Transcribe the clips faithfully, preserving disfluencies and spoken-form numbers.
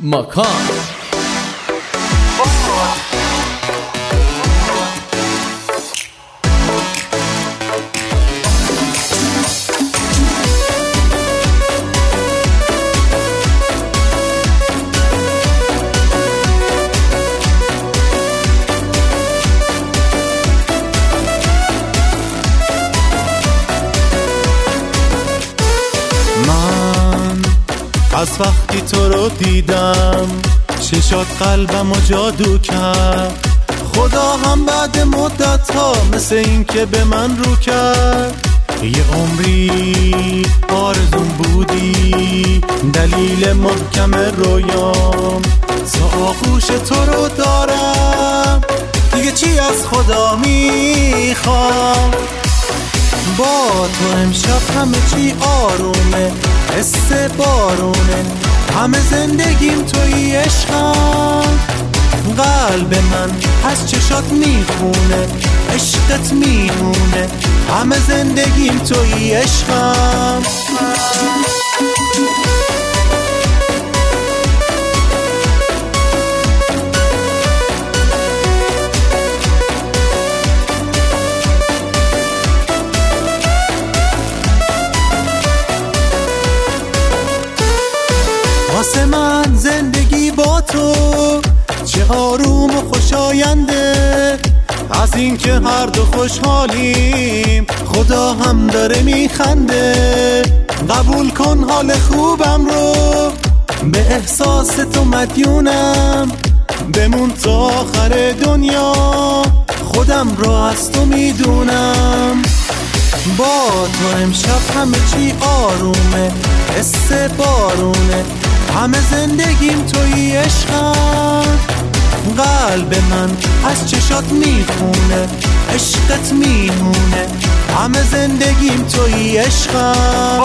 ماکان. از وقتی تو رو دیدم چشات قلبم و جادو کرد، خدا هم بعد مدت ها مثل این که به من رو کرد. یه عمری آرزون بودی، دلیل محکم رویام، تا آغوش تو رو دارم، دیگه چی از خدا میخوام. با تو امشب همه چی آرومه، حس بارونه، همه زندگیم توی عشقم. قلب من از چشات میخونه، عشقت میمونه، همه زندگیم توی عشقم. واسه من زندگی با تو چه آروم و خوشاینده، از این که هر دو خوشحالیم خدا هم داره میخنده. قبول کن حال خوبم رو، به احساس تو مدیونم، بمون تا آخر دنیا، خودم رو از تو میدونم. با تو امشب همه چی آرومه، حس بارونه، همه زندگیم توی عشقم. قلب من از چشات میخونه، عشقت میمونه، همه زندگیم توی عشقم.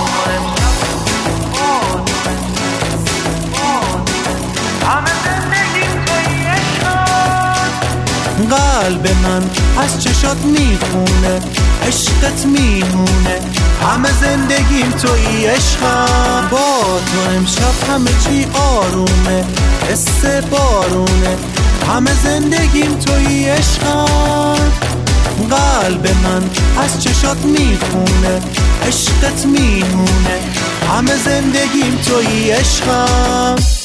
قلب من از چشات میخونه، عشقت میمونه، همه زندگیم توی عشقم. با تو امشب همه چی آرومه، حس بارونه، همه زندگیم توی عشقم. قلب من از چشات میخونه، عشقت میمونه، همه زندگیم توی عشقم.